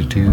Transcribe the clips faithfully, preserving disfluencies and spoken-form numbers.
too.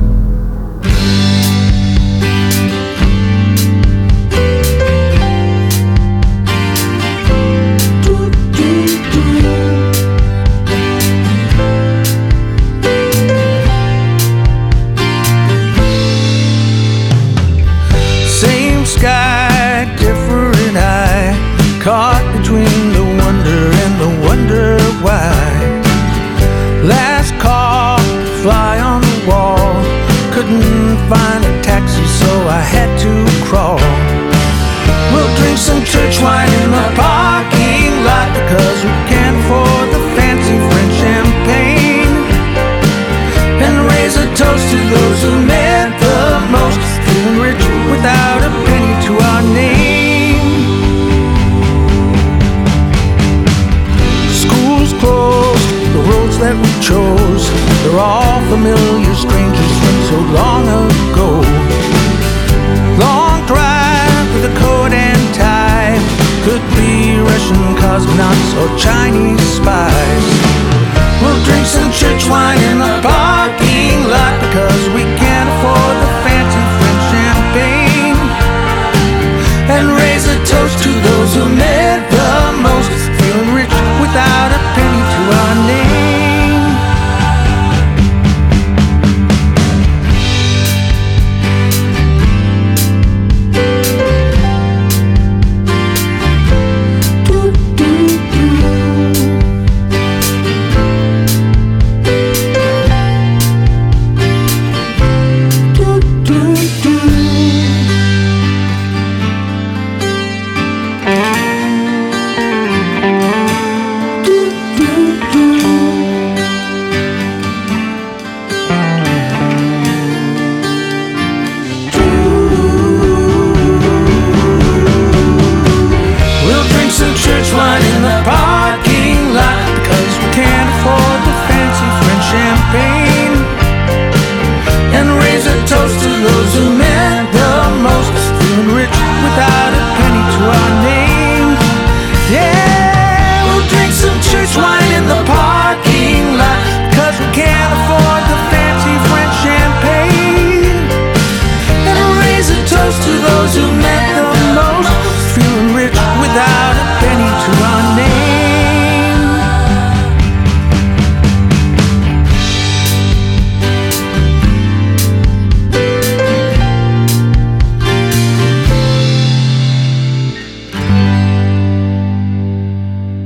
Same sky, different eye, caught between the wonder and the wonder why. Last call, fly on the wall, couldn't find a taxi so I had to crawl. We'll drink some church wine in the parking lot because we can't afford the fancy French champagne, and raise a toast to those who meant the most, feeling rich without a penny to our name. School's closed, the roads that we chose, they're all familiar strangers from so long ago. Long drive with a coat and tie, could be Russian cosmonauts or Chinese spies. We'll drink some church wine in the